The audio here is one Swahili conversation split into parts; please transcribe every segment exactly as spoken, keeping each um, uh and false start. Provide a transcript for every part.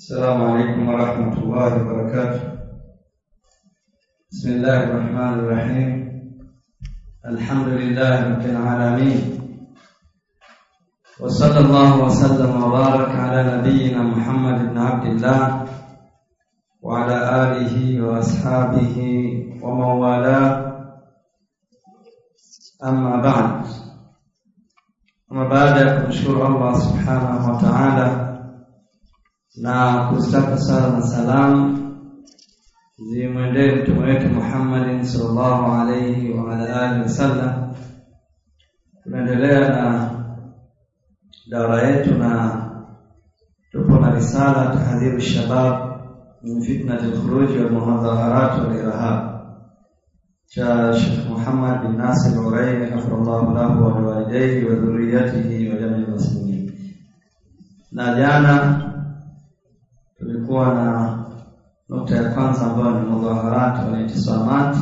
السلام عليكم ورحمة الله وبركاته. بسم الله الرحمن الرحيم. الحمد لله رب العالمين، وصلى الله وسلم وبارك على نبينا محمد بن عبد الله وعلى آله وأصحابه ومن والاه. أما بعد، أما بعد kumshukuru Allah subhanahu wa ta'ala na kustaka sala na salamu zimwendee mtume wetu Muhammad sallallahu alayhi wa ala alihi wasallam. Tunaendelea na daura yetu na tupo na risala tahdhiru shabab min fitnati al-khuruj wal muhadharat wal irhab cha Sheikh Muhammad bin Nasir al-Urayni hafidhahullah lahu wa liwalidayhi wa dhurriyyatihi wa jami'il muslimin. Na jana tulikuwa na nukta ya kwanza ambayo ni mudhaharat wal intisamat.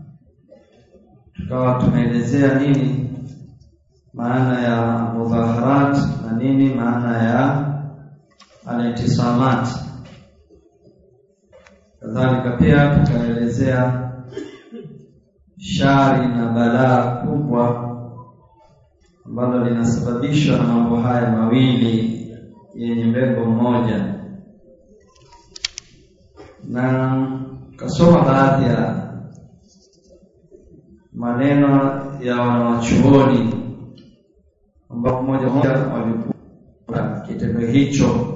Tukawa tumeelezea nini maana ya mudhaharat na nini maana ya al-intisamat. Kadhalika pia tukaelezea shari na balaa kubwa ambalo linasababishwa na mambo haya mawili yenye mbegu moja, na kasoma baadhi ya maneno ya wanawachuoni ambao mmoja mmoja walikuwa kitendo hicho,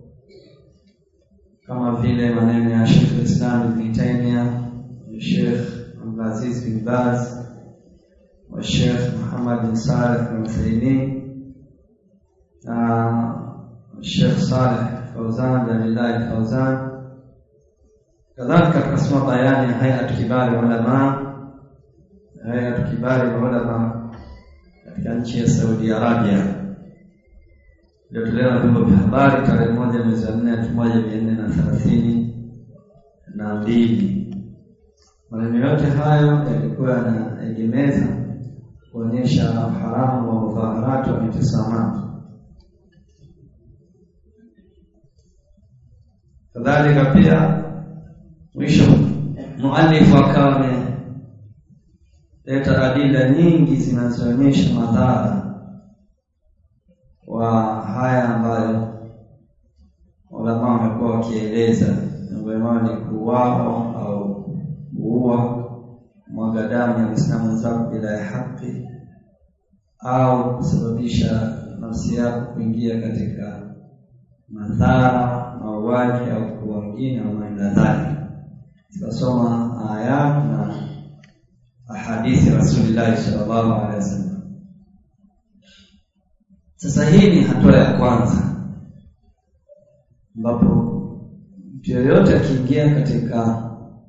kama vile maneno ya Sheikh Islam Ibn Taymiyyah, Sheikh Abdul Aziz bin Baz wa Sheikh Muhammad bin Salih al-Uthaymeen na Sheikh Salih Fawzan Dalilai Fawzan. Kadhalika tukasoma bayani ya hay'at kibari ulama, hay'at kibari ulama katika nchi ya Saudi Arabia, ndio tuleo vyombo vya habari tarehe moja mwezi wa nne elfu moja mia nne na thelathini na mbili. Maneno yote hayo yalikuwa yanaegemeza kuonyesha haramu wa mudhaharat wa intisamat. Kadhalika pia mwisho muallif akawa ameleta adila nyingi zinazoonyesha madhara wa haya ambayo ulama wamekuwa wakieleza, ambayo ni kuuawa au kuua, mwaga damu ya Muislamu zako bila ya haki, au kusababisha nafsi yako kuingia katika madhara, mauaji au kuua wengine au madhara. Tukasoma ayat na ahadithi Rasulullah sallallahu alaihi wasallam. Sasa hii ni hatua ya kwanza ambapo mtu yoyote akiingia katika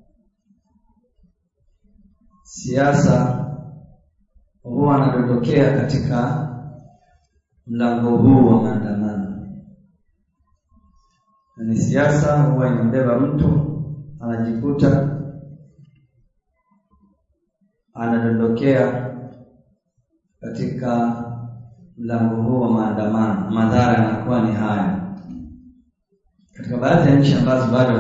siasa huwa anadondokea katika mlango huu wa maandamano. Na ni siasa huwa inambeba mtu anajikuta anadondokea katika mlango huu wa maandamano. Madhara yanakuwa ni haya katika baadhi ya nchi ambazo bado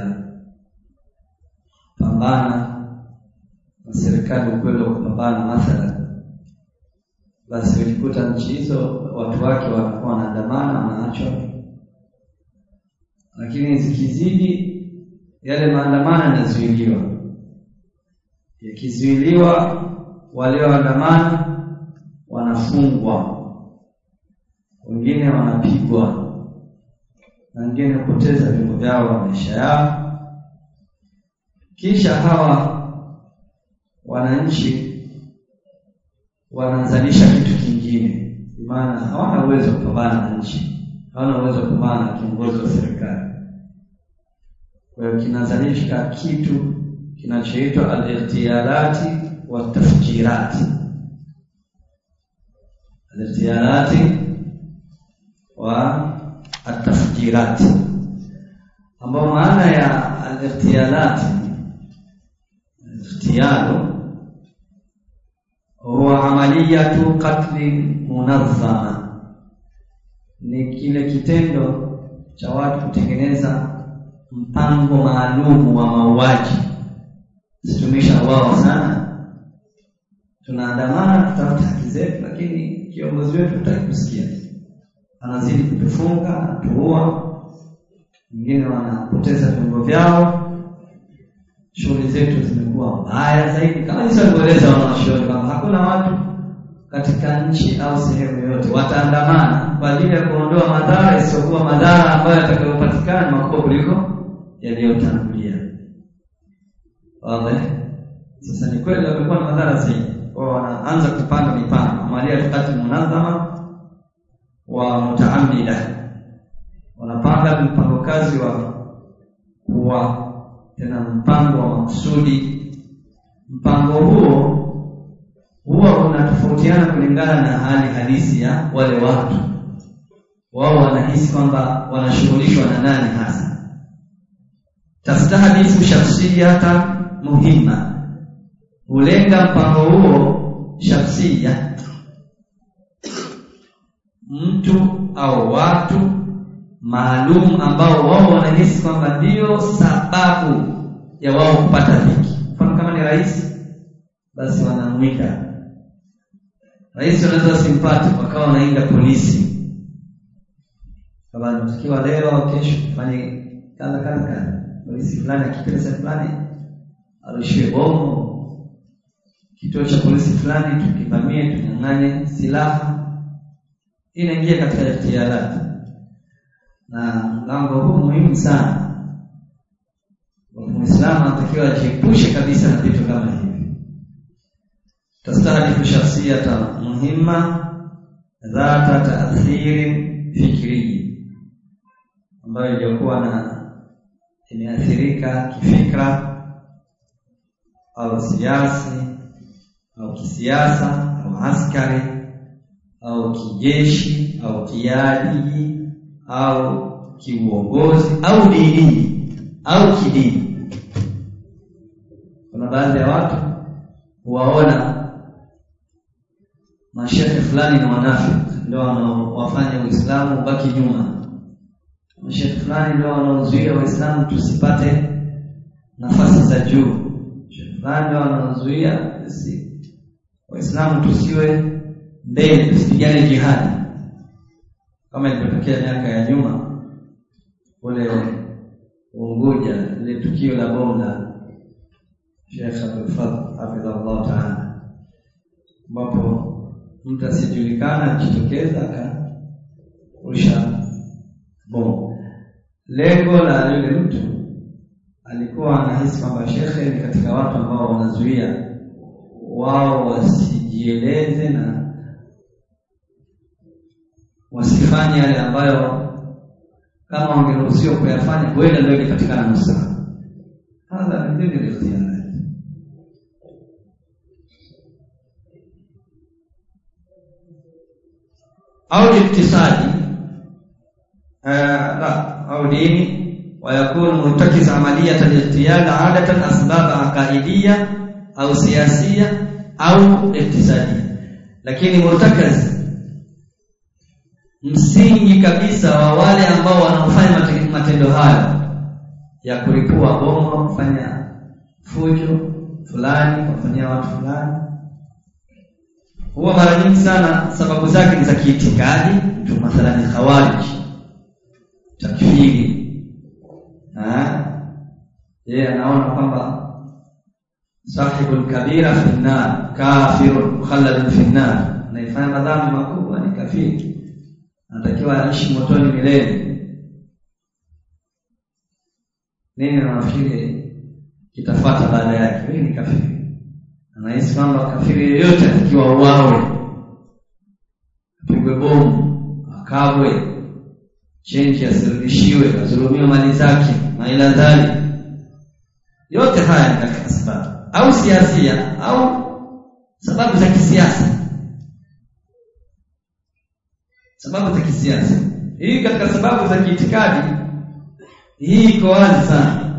hazijapambana na serikali ukweli wa kupambana mathalan, basi ukikuta nchi hizo watu wake wanakuwa wanaandamana, wanaachwa. Lakini zikizidi yale maandamano yanazuiliwa. Yakizuiliwa walioandamana wanafungwa, wengine wanapigwa, na wengine kupoteza viungo vyao wa maisha yao. Kisha hawa wananchi wanazalisha kitu kingine, maana hawana uwezo wa kupambana na nchi, hawana uwezo wa kupambana na kiongozi wa serikali. Kwa hiyo kinazalisha kitu kinachoitwa al-irtiyalati wa tafjirati. Al-irtiyalati wa at-tafjirati, ambao maana ya al-irtiyalati, irtiyalu huwa amaliyatu qatl munazzama, ni kile kitendo cha watu kutengeneza mpango maalum wa mauaji. Situmisha wao sana. Tunaandamana kutafuta haki zetu, lakini kiongozi wetu hataki kusikia. Anazidi kutufunga, tuua. Wengine wanapoteza viungo vyao. Shughuli zetu zimekuwa mbaya zaidi. Kama nilivyoeleza wanaoshauri kwamba hakuna watu katika nchi au sehemu yoyote wataandamana kwa ajili ya kuondoa madhara isiyokuwa madhara ambayo yatakayopatikana makubwa kuliko yaliyotangulia. Wazi. Sasa ni kweli wamekuwa na madhara zaidi. Wao wanaanza kupanga mipango, amalia tukati munadhama wa mutaamida. Wanapanga mpango kazi wa kuwa tena mpango wa makusudi. Mpango huo huwa unatofautiana kulingana na hali halisi ya wale watu. Wao wanahisi kwamba wanashughulishwa na nani hasa. Tastahadifu shakhsiyata muhimma. Ulenga mpango huo shakhsia, mtu au watu maalum ambao wao wanahisi kwamba ndio sababu ya wao kupata dhiki. Mfano kama ni rais, basi wanamwita rais, wanaweza simpati wakawa wanainda polisi. Kama tukiwa leo au kesho fanye kaza kaza kaza, polisi fulani akipeleka fulani arushiwe bomu, kituo cha polisi fulani tukivamie, tunyang'anye silaha. Inaingia katika ihtiyarati. Na mlango huu muhimu sana. Muislamu anatakiwa ajiepushe kabisa na vitu kama hivi. Tastahadifu shakhsiyata muhimma dhata ta'thiri fikri, ambayo ilikuwa na imeathirika kifikra au siasi au kisiasa au askari au kijeshi au kiadi au kiuongozi au dini au kidini. Kuna baadhi ya watu huwaona mashehe fulani na wanafiki ndio wanaowafanya Uislamu ubaki nyuma. Mashehe fulani ndio wanaozuia Waislamu tusipate nafasi za juu. Mashehe fulani ndio wanaozuia sisi Waislamu tusiwe mbele, tusipigane jihadi. Kama ilipotokea miaka ya nyuma ule Unguja, ile tukio la bomba Sheikh Abdul Fadhl hafidhahullah ta'ala, ambapo mtu asijulikana jitokeza akarusha bomu. Lengo la yule mtu alikuwa anahisi kwamba shekhe ni katika watu ambao wanazuia wao wasijieleze na wasifanye yale ambayo kama wangeruhusiwa kuyafanya kwenda ndio ingepatikana msaada. Hadha ndio ikhtiyari. au iktisadi la au dini, ويكون مرتكز عملية الاغتيال عادة أسباب عقائدية أو سياسية أو اقتصادية. lakini murtakaz msingi kabisa wa wale ambao wanaofanya matendo hayo ya kulipua bomu, kufanya fujo fulani, kufanyia watu fulani, huwa mara nyingi sana sababu zake ni za kiitikadi. Mtu mathalan khawarij, takfiri, ah yeye anaona kwamba sahibul kabira fi an-nar kafirun mukhalladun fi an-nar, anayefanya madhambi makubwa ni kafiri, anatakiwa aishi motoni milele. Nini anafikiri kitafuata baada yake? Yeye ni kafiri. Anahisi kwamba kafiri yeyote atakiwa uawe, apigwe bomu, akabwe, chenji asirudishiwe, azulumiwe mali zake na ila dhali. Yote haya ni katika sababu au siasia au sababu za kisiasa. Sababu za kisiasa hii katika sababu za kiitikadi hii iko wazi sana,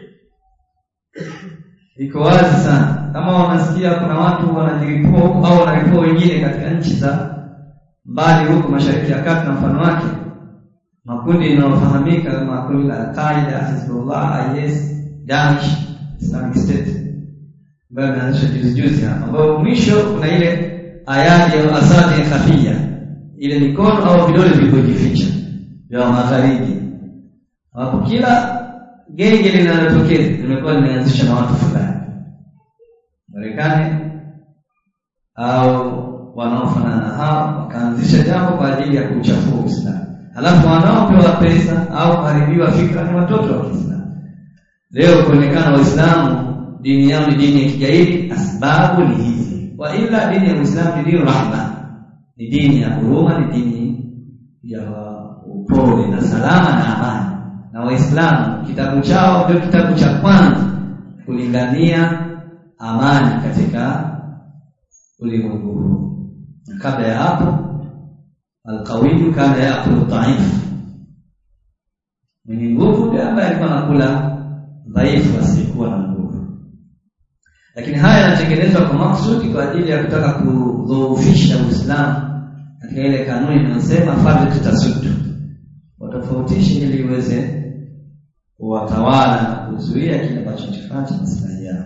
iko wazi sana. Kama wanasikia kuna watu wanajiripua huko au wanaripua wengine katika nchi za mbali huko Mashariki ya Kati na mfano wake, makundi yanayofahamika kama kundi la Al-Qaeda, Hezbollah, I S, Daesh, Islamic State, ambayo inaanzisha juzi juzi hapa, ambayo mwisho kuna ile ayadi ya asadi ya khafia, ile mikono au vidole vilivyojificha vya magharibi, hapo kila genge linalotokea limekuwa limeanzisha na watu fulani Marekani au wanaofanana hao, wakaanzisha jambo kwa ajili ya kuchafua Uislamu. Halafu wanaopewa pesa au kuharibiwa fikra ni watoto wa Kiislamu. Leo kuonekana Waislamu dini yao ni dini ya kigaidi, asbabu ni hizi. Wa ila dini ya Uislamu ni dini rahma, ni dini ya huruma, ni dini ya upole na salama na amani. Na Waislamu kitabu chao ndio kitabu cha kwanza kulingania amani katika ulimwengu huu. Kabla ya hapo al-qawi kana yaqulu dhaifu, mwenye nguvu ndiye ambaye alikuwa anakula dhaifu asiyekuwa na nguvu. Lakini haya yanatengenezwa kwa maksudi kwa ajili ya kutaka kudhoofisha Uislamu katika ile kanuni inayosema fardhu tasuddu, watofautishe ili iweze kuwatawala na kuzuia kile ambacho kifuata maslahi yao.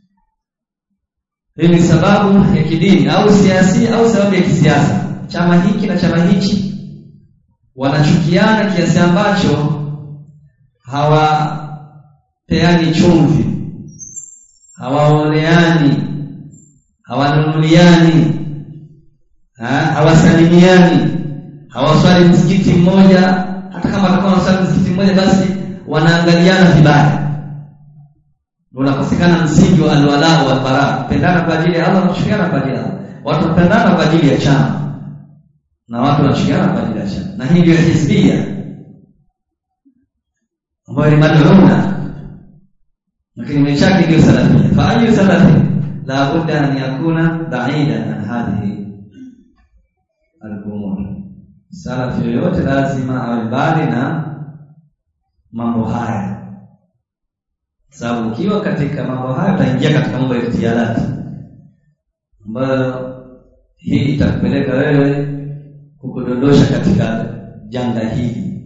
Hii ni sababu ya kidini au siasi au sababu ya kisiasa. Chama hiki na chama hichi wanachukiana kiasi ambacho hawapeani chumvi, hawaoneani, hawanunuliani, hawasalimiani, hawaswali msikiti mmoja. Hata kama watakuwa wanaswali msikiti mmoja, basi wanaangaliana vibaya. Unakosekana msingi wa alwala wal bara, pendana kwa ajili ya Allah na kuchukiana kwa ajili ya Allah. Watu wanapendana kwa ajili ya chama na watu wanachukiana kwa ajili ya chama. Na hii ndio hizbia ambayo ni madhuruna, lakini mechaki ndio salafia. Fa ayu salafi la budda an yakuna ba'idan an hadhihi al-umur. Salafi yote lazima awe mbali na mambo haya, sababu ukiwa katika mambo haya utaingia katika mambo ya ikhtiarati, ambayo hii itakupeleka wewe kukudondosha katika janga hili.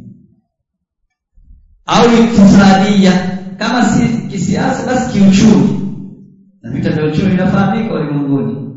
Au iktisadia, kama si kisiasa basi kiuchumi. Na vita vya uchumi vinafahamika ulimwenguni.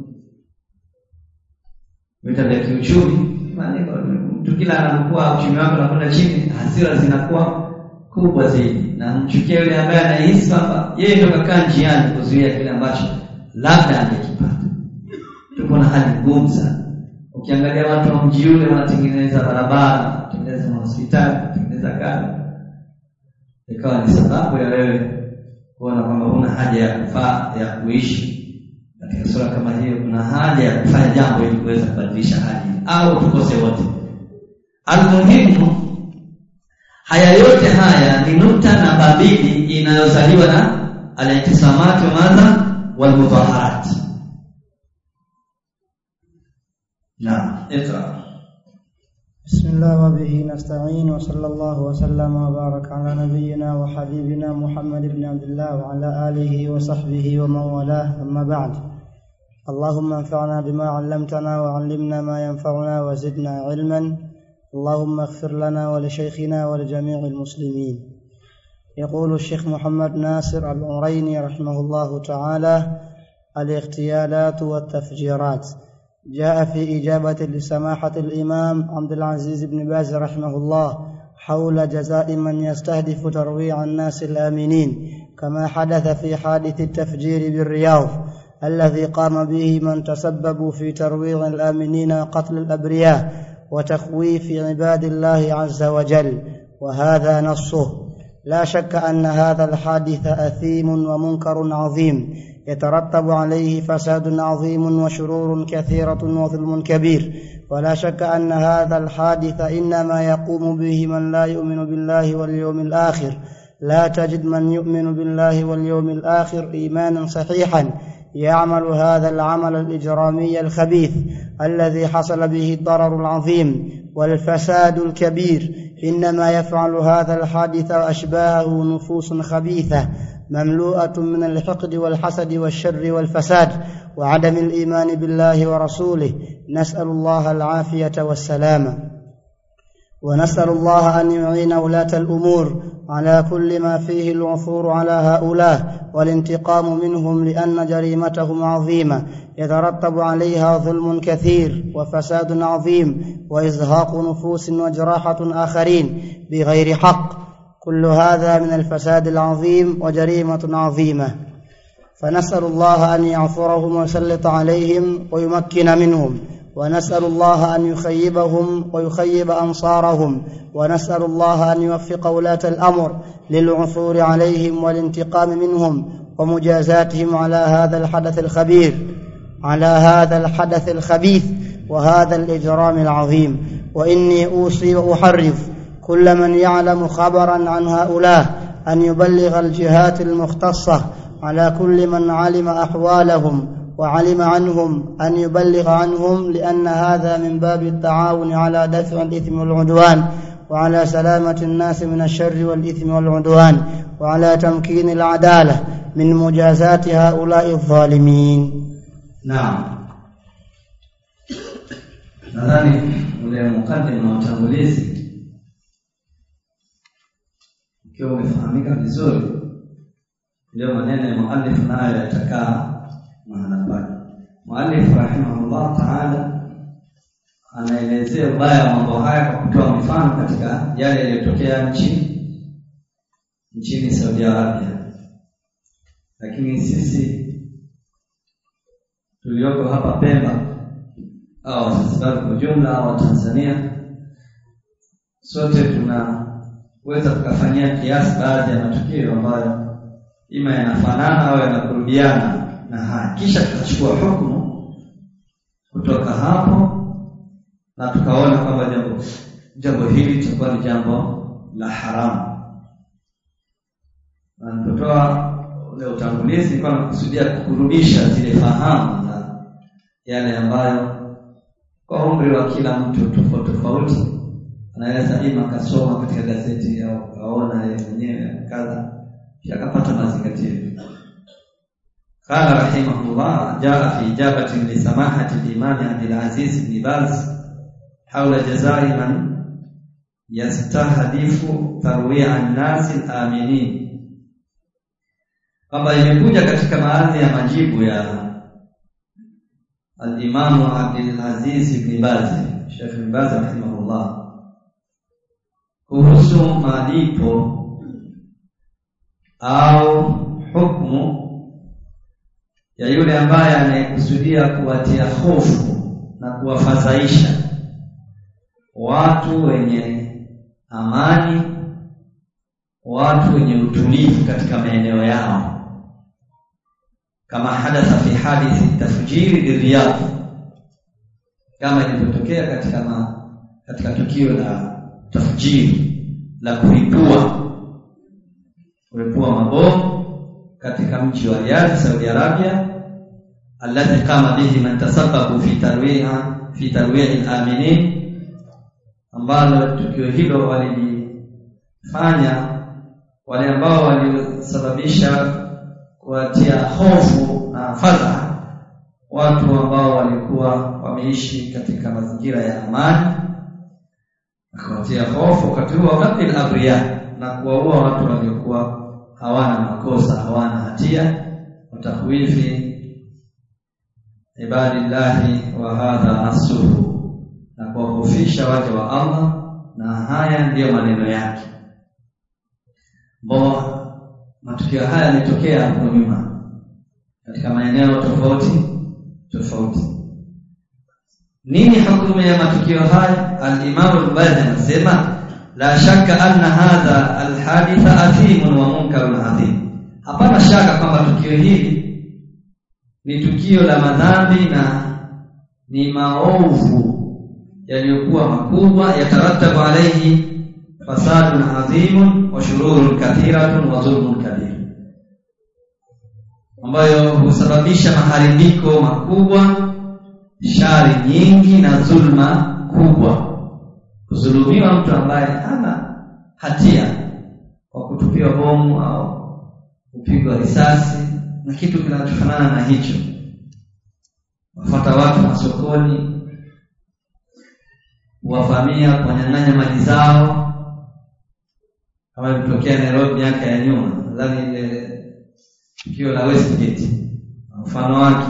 Vita vya kiuchumi, maana mtu kila anapokuwa uchumi wake unakwenda chini, hasira zinakuwa kubwa zaidi, na mchukia yule ambaye anahisi kwamba yeye ndio kakaa njiani kuzuia kile ambacho labda angekipata. Tuko na hali ngumu sana. Ukiangalia watu wa mji ule wanatengeneza barabara, wanatengeneza hospitali, wanatengeneza gari, ikawa ni sababu ya wewe kuona kwamba huna haja ya kufaa ya kuishi katika sura kama hiyo. Kuna haja ya kufanya jambo ili kuweza kubadilisha hali au tukose wote. Almuhimu, haya yote haya ni nukta na babili inayozaliwa na al-intisamat wa madha wal mudhaharat. Naam, iqra. Bismillah wa bihi nasta'in wa sallallahu wa sallama wa baraka ala nabiyyina wa habibina Muhammad ibn Abdullah wa ala alihi wa sahbihi wa man walah, amma ba'd. Allahumma anfa'na bima 'allamtana wa 'allimna ma yanfa'una wa zidna 'ilman. اللهم اغفر لنا ولشيخنا ولجميع المسلمين. يقول الشيخ محمد ناصر العريني رحمه الله تعالى: الاغتيالات والتفجيرات. جاء في إجابة لسماحة الإمام عبد العزيز بن باز رحمه الله حول جزاء من يستهدف ترويع الناس الآمنين، كما حدث في حادث التفجير بالرياض الذي قام به من تسببوا في ترويع الآمنين وقتل الأبرياء وتخويف عباد الله عز وجل، وهذا نصه. لا شك أن هذا الحادث أثيم ومنكر عظيم يترتب عليه فساد عظيم وشرور كثيرة وظلم كبير، ولا شك أن هذا الحادث إنما يقوم به من لا يؤمن بالله واليوم الآخر. لا تجد من يؤمن بالله واليوم الآخر إيمانا صحيحا يعمل هذا العمل الإجرامي الخبيث الذي حصل به الضرر العظيم والفساد الكبير. إنما يفعل هذا الحادث وأشباهه نفوس خبيثة مملوءة من الحقد والحسد والشر والفساد وعدم الإيمان بالله ورسوله، نسأل الله العافية والسلامة. ونسأل الله أن يعين ولاة الأمور على كل ما فيه العثور على هؤلاء والانتقام منهم، لأن جريمتهم عظيمة يترتب عليها ظلم كثير وفساد عظيم وإزهاق نفوس وجراحة آخرين بغير حق. كل هذا من الفساد العظيم وجريمة عظيمة، فنسأل الله أن يعفرهم ويسلط عليهم ويمكن منهم، ونسأل الله أن يخيبهم ويخيب أنصارهم، ونسأل الله أن يوفق ولاة الأمر للعثور عليهم والانتقام منهم ومجازاتهم على هذا الحدث الخبيث على هذا الحدث الخبيث وهذا الإجرام العظيم. وإني أوصي وأحرف كل من يعلم خبرا عن هؤلاء أن يبلغ الجهات المختصة على كل من علم أحوالهم وعلم عنهم أن يبلغ عنهم، لأن هذا من باب التعاون على دفع الإثم والعدوان وعلى سلامة الناس من الشر والإثم والعدوان وعلى تمكين العدالة من مجازات هؤلاء الظالمين. نعم. nadhani ule mukadima na utangulizi ukiwa umefahamika vizuri, ndio maneno ya muallif nayo yatakaa maana pale. Muallif rahimahullah ta'ala anaelezea ubaya wa mambo haya kwa kutoa mifano katika yale yaliyotokea nchi nchini Saudi Arabia. Lakini sisi tulioko hapa Pemba au sisi kwa jumla au Tanzania, sote tunaweza tukafanyia kiasi baadhi ya matukio ambayo ima yanafanana au yanakurudiana na haya, kisha tukachukua hukumu kutoka hapo na tukaona kwamba jambo jambo hili litakuwa ni jambo la haramu. Na kutoa ule utangulizi kwa kusudia kurudisha zile fahamu za yale ambayo kwa umri wa kila mtu tofauti tofauti anaweza ima kasoma katika gazeti au kaona yeye mwenyewe kadha pia akapata mazingatio. قال رحمه الله: جاء في إجابة لسماحة الإمام عبد العزيز بن باز حول جزاء من يستهدف ترويع الناس الآمنين. kwamba imekuja katika baadhi ya majibu ya al-Imam Abdul Aziz ibn Baz, Sheikh ibn Baz rahimahullah, kuhusu malipo au hukumu ya yule ambaye anayekusudia kuwatia hofu na kuwafadhaisha watu wenye amani, watu wenye utulivu katika maeneo yao, kama hadatha fi hadithi tafjiri bi Riyadh, kama ilivyotokea katika ma, katika tukio la tafjiri la kuipua kuipua mabomu katika mji wa Riyadh, Saudi Arabia, alladhi qama bihi man tasabbabu fi tarwiha fi tarwihi al-aminin, ambalo tukio hilo walifanya wale ambao walisababisha kuwatia hofu na fadha watu ambao walikuwa wameishi katika mazingira ya amani, kuwatia hofu wakati huo wakati abriya, na kuwaua watu waliokuwa hawana makosa, hawana hatia, watahwifi ibadillahi wa hadha nasuhu, na kuwahofisha waja wa Allah, na haya ndiyo maneno yake. Mbona matukio haya yametokea hapo nyuma katika maeneo tofauti tofauti. Nini hukumu ya matukio haya? Al-Imam al-Bayhaqi anasema la shakka anna hadha al-haditha athimun wa munkarun adhim. Hapana shaka kwamba tukio hili ni tukio la madhambi na ni maovu yaliyokuwa makubwa, yatarattabu alayhi fasadun adhimun wa shururun kathiratun wa dhulmun kabir, ambayo husababisha maharibiko makubwa, shari nyingi na dhulma kubwa. Kudhulumiwa mtu ambaye hana hatia kwa kutupiwa bomu au kupigwa risasi na kitu kinachofanana na hicho, wafuata watu masokoni, kuwafamia, kuwanyang'anya mali zao, kama ilitokea Nairobi miaka ya nyuma, nadhani ile tukio la Westgate mfano wake.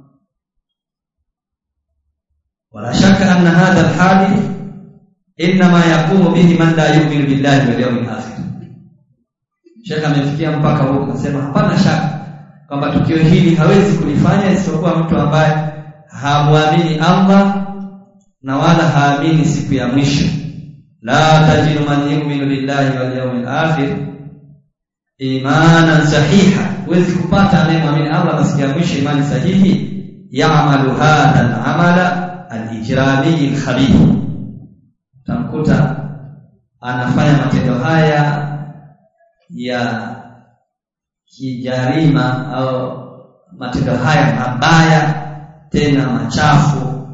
Wala shaka anna hadha alhadith inma yaqumu bihi man la yu'minu billahi wal yawmil akhir. Sheikh amefikia mpaka huko kusema hapana shaka kwamba tukio hili hawezi kulifanya isipokuwa mtu ambaye haamini Allah na wala haamini siku ya mwisho. La tajidu man yu'minu billahi wal yawmil akhir imanan sahiha, huwezi kupata anayemwamini Allah na siku ya mwisho imani sahihi, ya'malu hadha al-amala al-ijrami al-khabith, tamkuta anafanya matendo haya ya kijarima au matendo haya mabaya tena machafu,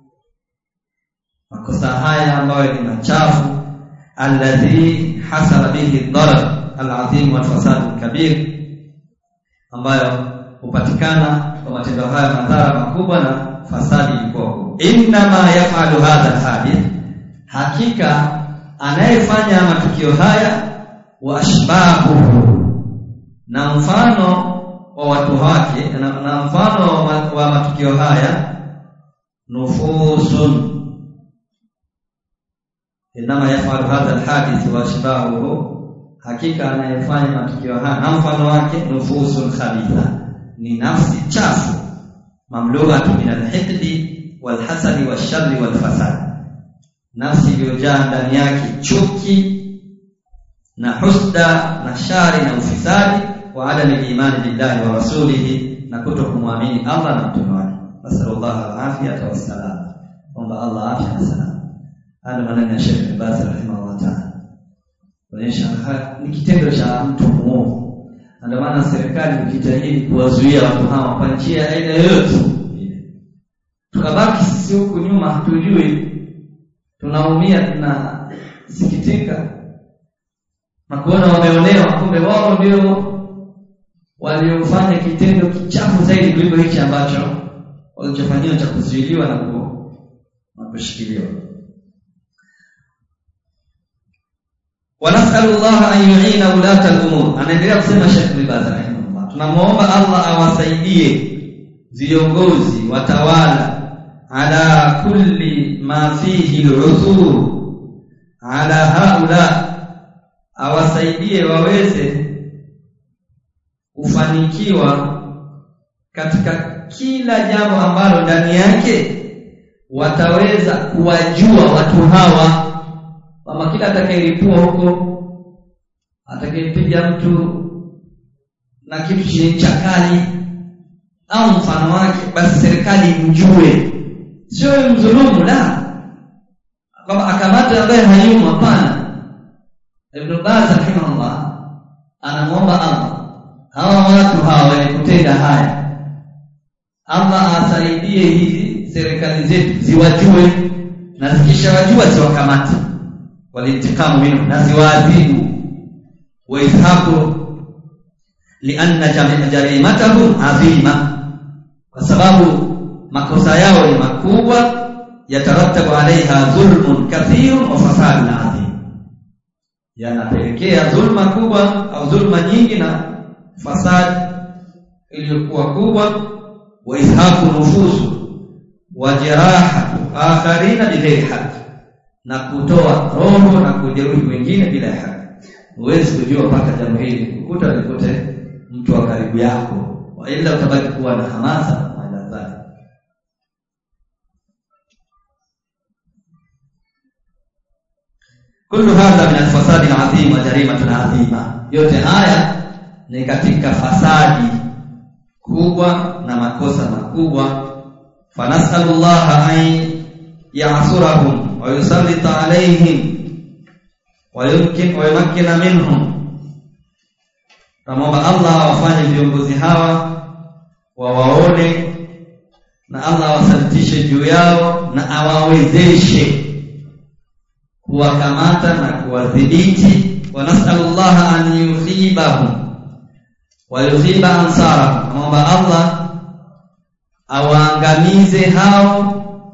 makosa haya ambayo ni machafu, alladhi hasala bihi ad-darar al-azim wal fasad al-kabir, ambayo hupatikana kwa matendo haya madhara makubwa na fasadi kubwa. Inna ma yaf'alu hadha al-hadith, hakika anayefanya matukio haya wa ashbahuhu, na mfano wa watu wake na, na mfano wa, wa matukio haya, nufusun. Inma yaf'alu hadha al-hadith wa ashbahuhu, hakika anayefanya matukio haya na mfano wake, nufusun khabitha, ni nafsi chafu, mamlu'atu min al-hiqdi wal hasadi wash sharri wal fasad, nafsi iliyojaa ndani yake chuki na husda na shari na ufisadi, wa adami al-imani billahi wa rasulihi, na kutokumwamini Allah na mtume wake. Nasallallahu al-afiyata was-salam, omba Allah afya na salama. Haya maneno ya Sheikh Ibn Baz rahimahullah ta'ala, kuonyesha ni kitendo cha mtu muovu. Ndio maana serikali ikijitahidi kuwazuia watu hawa kwa njia aina yoyote, tukabaki sisi huku nyuma hatujui, tunaumia, tunasikitika na kuona wameonewa, kumbe wao ndio waliofanya kitendo kichafu zaidi kuliko hichi ambacho walichofanywa cha kuzuiliwa na kushikiliwa. Wanasalu Allah an yu'ina ulata al-umur. Anaendelea kusema Sheikh Ibn Baz rahimahullah, tunamuomba Allah awasaidie viongozi, watawala, ala kulli ma fihi al-uthur ala haula, awasaidie waweze kufanikiwa katika kila jambo ambalo ndani yake wataweza kuwajua watu hawa. Kama kila atakayelipua huko, atakayepiga mtu na kitu chenye chakali au mfano wake, basi serikali mjue, sio mdhulumu, la kama akamata ambaye hayumo, hapana. Ibn Baz rahimahullah anamuomba Allah hawa watu hawa wenye kutenda haya, Allah asaidie hizi serikali zetu ziwajue, na zikishawajua ziwakamate, walintikamu minhu, na ziwaadhibu, wa ithabu lianna jarimatahum azima, kwa sababu makosa yao ni makubwa, yatarattabu alaiha dhulmun kathirun wa fasadun adhim, yanapelekea dhulma kubwa au dhulma nyingi na fasad iliyokuwa kubwa, wa izhafu nufusu wa jirahatu akharina bighairi haki, na kutoa roho na kujeruhi wengine bila haki. Huwezi kujua mpaka jambo hili kukuta likote mtu wa karibu yako, wa ila utabaki kuwa na hamasa na madhara. Kullu hadha min al-fasadi al-azim wa jarimatun azima, yote haya ni katika fasadi kubwa na makosa makubwa. Fanasallallahu an ya'surahum wa yusallita alayhim wa yumkin wa yumakkina minhum, tamomba Allah awafanye viongozi hawa wawaone, na Allah awasalitishe juu yao, na awawezeshe kuwakamata na kuwadhibiti. Wa nasallallahu an yukhibahum wa yukhiba ansarahum, tamomba Allah awaangamize hao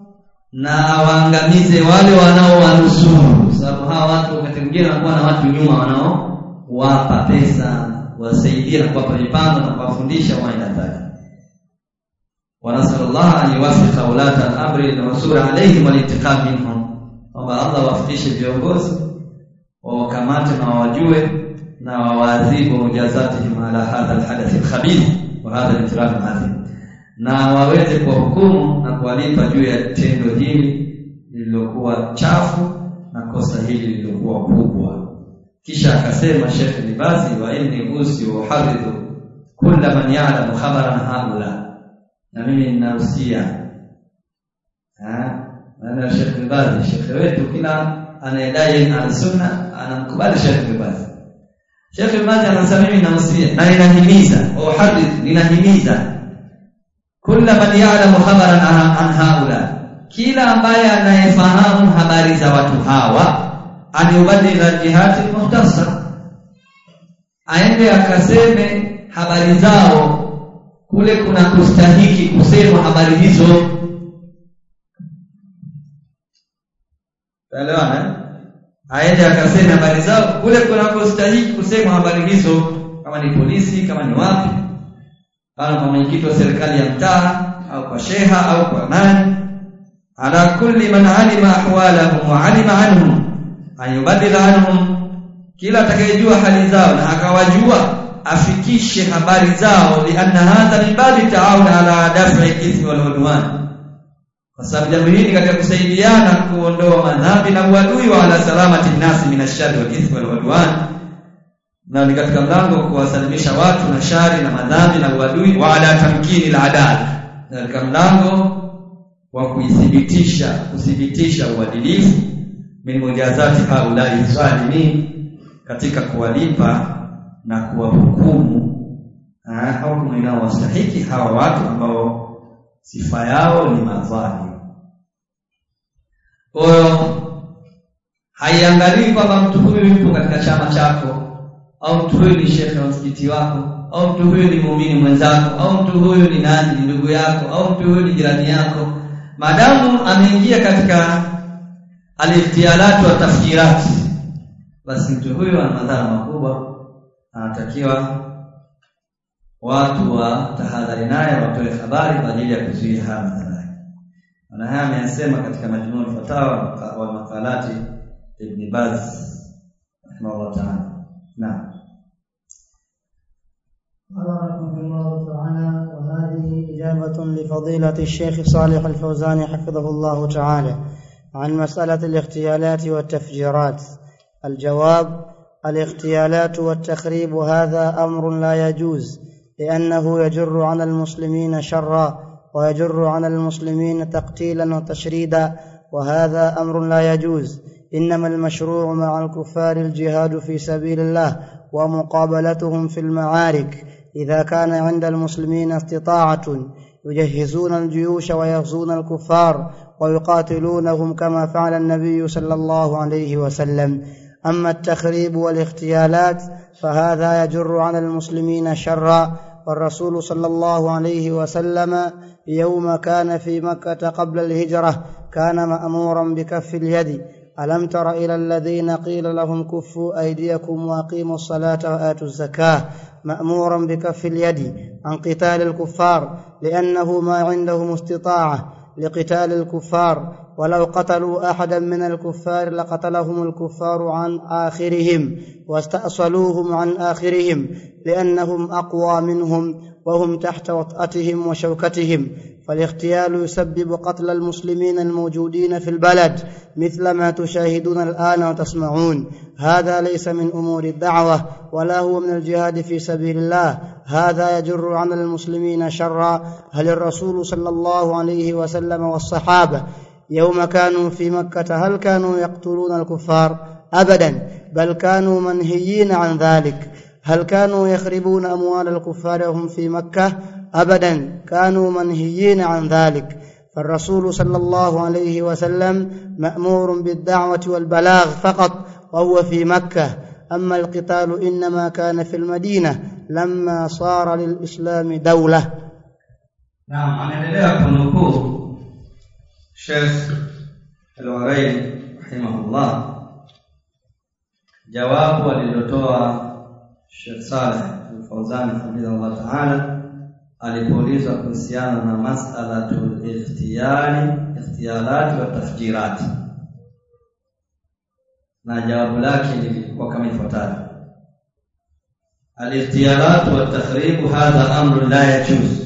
na waangamize wale wanaowanusuru, sababu hawa watu wakati mwingine wanakuwa na watu nyuma wanao wapa pesa wasaidia na kuwapa mipango na kuwafundisha waenda. Wa nasallallahu an yuwaffiqa ulata al-amri wa yusura alayhim wal-intiqam minhum. Kwamba Allah wafikishe viongozi wawakamate na wajue na wawadhibu mujazatihim ala hadha al-hadath al-khabith wa hadha al-intiraf al-azim, na waweze kuhukumu na kuwalipa juu ya tendo hili lililokuwa chafu na kosa hili lililokuwa kubwa. Kisha akasema Sheikh Libazi, wa inni usi wa uhadithu kulla man ya'lamu khabaran haula, na mimi ninaruhusia ah na Sheikh Libazi, Sheikh wetu, kila anayedai al-sunna anamkubali Sheikh Libazi. Sheikh Libazi anasema mimi ninaruhusia na ninahimiza, uhadithu ninahimiza kulla man ya'lamu khabaran an haula, kila ambaye anayefahamu habari za watu hawa, aniubadila jihati muhtasa, aende akaseme habari zao kule kuna kustahiki kusema habari hizo. Elewana? Aende akaseme habari zao kule kuna kustahiki kusema habari hizo, kama ni polisi, kama ni wapi, au kwa mwenyekiti wa serikali ya mtaa, au kwa sheha, au kwa nani, ala kulli man alima ahwalahum wa alima anhum ayubadila anhum, kila atakayejua hali zao na akawajua afikishe habari zao, lianna hadha min babi ta'awun ala daf'i al-ithmi wal udwan, kwa sababu jambo hili katika kusaidiana kuondoa madhambi na uadui, wa ala salamati an-nas min ash-sharri wal ithmi wal udwan, na ni katika mlango kuwasalimisha watu na shari na madhambi na uadui, wa ala tamkini al-adala, na katika mlango wa kuithibitisha kuthibitisha uadilifu, min mujazati haulai zalimin, katika kuwalipa na kuwahukumu hukumu inayowastahiki hawa watu ambao sifa yao ni madhalimu. Kwa hiyo haiangalii kwamba mtu huyu yupo katika chama chako, au mtu huyu ni shekhe wa msikiti wako, au mtu huyu ni muumini mwenzako, au mtu huyu ni nani, ni ndugu yako, au mtu huyu ni jirani yako. Maadamu ameingia katika al-iftialat wa tafkirat, basi mtu huyu ana madhara makubwa, anatakiwa watu wa tahadhari naye, watoe habari kwa ajili ya kuzuia haya madhara. Na haya ameyasema katika majmuu al-fatawa wa maqalati Ibn Baz rahimahullah ta'ala. Naam. قال رحمه الله تعالى: وهذه إجابة لفضيلة الشيخ صالح الفوزان حفظه الله تعالى عن مسألة الاغتيالات والتفجيرات. الجواب: الاغتيالات والتخريب هذا أمر لا يجوز، لأنه يجر على المسلمين شرا، ويجر على المسلمين تقتيلا وتشريدا، وهذا أمر لا يجوز. إنما المشروع مع الكفار الجهاد في سبيل الله ومقابلتهم في المعارك، إذا كان عند المسلمين استطاعة يجهزون الجيوش ويغزون الكفار ويقاتلونهم كما فعل النبي صلى الله عليه وسلم. أما التخريب والاغتيالات فهذا يجر على المسلمين شرا، والرسول صلى الله عليه وسلم يوم كان في مكة قبل الهجرة كان مأمورا بكف اليد. ألم تر إلى الذين قيل لهم كفوا أيديكم وأقيموا الصلاة وآتوا الزكاة، مأمورا بكف اليد عن قتال الكفار، لأنه ما عندهم استطاعة لقتال الكفار، ولو قتلوا أحدا من الكفار لقتلهم الكفار عن آخرهم واستأصلوهم عن آخرهم، لأنهم أقوى منهم وهم تحت وطأتهم وشوكتهم. فالاغتيال يسبب قتل المسلمين الموجودين في البلد مثل ما تشاهدون الآن وتسمعون. هذا ليس من أمور الدعوة ولا هو من الجهاد في سبيل الله، هذا يجر على المسلمين شرا. هل الرسول صلى الله عليه وسلم والصحابة يوم كانوا في مكة هل كانوا يقتلون الكفار؟ أبدا، بل كانوا منهيين عن ذلك. هل كانوا يخربون أموال الكفار وهم في مكة؟ أبدا، كانوا منهيين عن ذلك. فالرسول صلى الله عليه وسلم مأمور بالدعوة والبلاغ فقط وهو في مكة. أما القتال إنما كان في المدينة لما صار للإسلام دولة. نعم. anaendelea kunukuu Sheikh Al-Waraini rahimahullah, jawabu alilotoa Sheikh Saleh Al-Fawzan hafidhahullah ta'ala alipoulizwa kuhusiana na mas'alatul ikhtiyari ikhtiyarat wa tafjirat, na jawabu lake lilikuwa kama ifuatavyo: al-ikhtiyarat wa takhrib hadha amru la yajuz.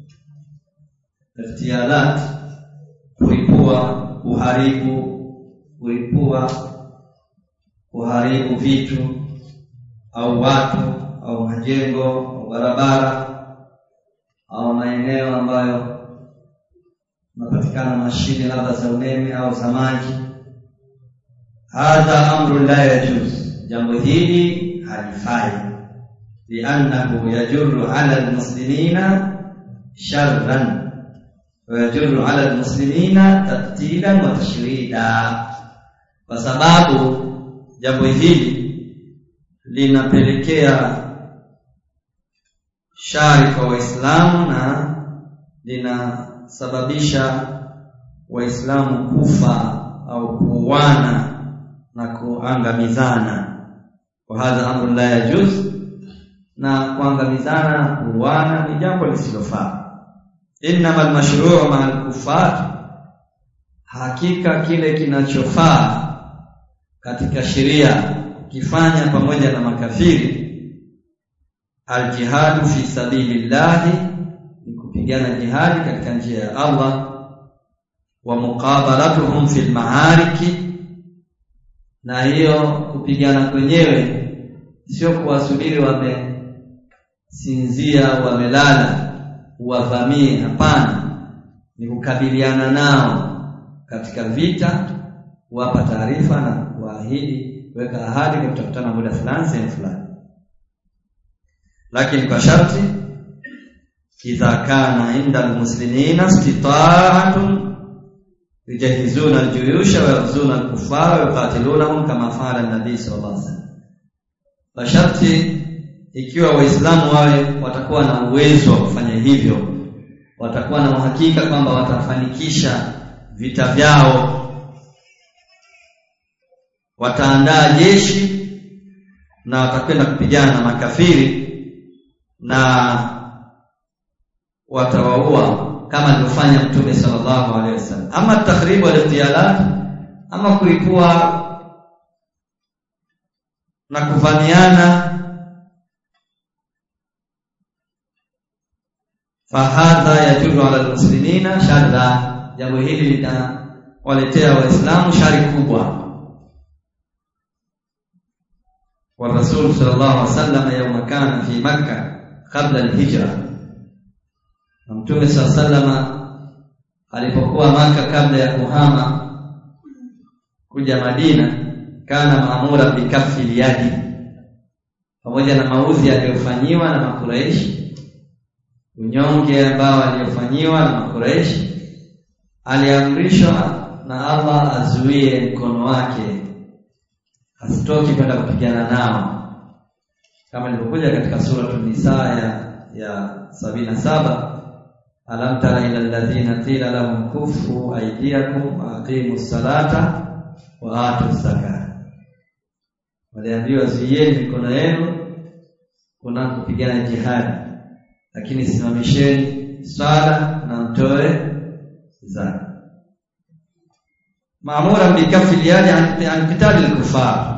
Ikhtiyarat, kuipua, kuharibu, kuipua, kuharibu vitu au watu au majengo au barabara au maeneo ambayo yanapatikana mashine labda za umeme au za maji. Hadha amru la yajuz, jambo hili halifai, li'annahu yajurru 'ala al-muslimina sharran wa yajurru 'ala al-muslimina taqtilan wa tashrida, kwa sababu jambo hili linapelekea shari kwa Waislamu na linasababisha Waislamu kufa au kuuana na kuangamizana. Kwa hadha amru la yajuz, na kuangamizana na kuuana ni jambo lisilofaa. Innamal mashru'u ma'al kuffar, hakika kile kinachofaa katika sheria kifanya pamoja na makafiri, al-jihadu fi sabilillahi, ni kupigana jihadi katika njia ya Allah, wa muqabalatuhum fil ma'ariki, na hiyo kupigana kwenyewe sio kuwasubiri wamesinzia wamelala wavamie, hapana, ni kukabiliana nao katika vita, kuwapa taarifa na kuahidi, kuweka ahadi kwa kutakutana muda fulani sehemu fulani, lakini kwa sharti idha kana inda almuslimina istita'atun yujahizuna aljuyusha wa yaghzuna alkuffara wa yuqatilunahum kama fa'ala an-nabi sallallahu alaihi wasallam. Kwa sharti ikiwa Waislamu wawe watakuwa na uwezo wa kufanya hivyo, watakuwa na uhakika kwamba watafanikisha vita vyao, wataandaa jeshi na watakwenda kupigana na makafiri na watawaua kama alivyofanya Mtume sallallahu alaihi wasallam. Ama takhribu al-ikhtiyalat, ama kulipua na kuvamiana, fahadha yajuru ala al-muslimina sharra, jambo hili litawaletea Waislamu shari kubwa. والرسول صلى الله عليه وسلم يوم كان في مكة قبل الهجرة, Mtume صلى الله عليه وسلم alipokuwa Maka kabla ya kuhama kuja Madina, kana maamura bikaffi liyadi, pamoja na maudhi aliyofanyiwa na Makuraishi, unyonge ambao aliyofanyiwa na Makuraishi, aliamrishwa na Allah azuie mkono wake asitoki kwenda kupigana nao, kama ilivyokuja katika sura An-Nisa ya ya sabini na saba: alam tara ila alladhina qila lahum kuffu aydiyakum wa aqimus salata wa atuz zakata, waliambiwa zuieni mikono yenu kuna kupigana jihad, lakini simamisheni sala na mtoe zaka. Maamura bikaffi al-yadi an qital al-kuffar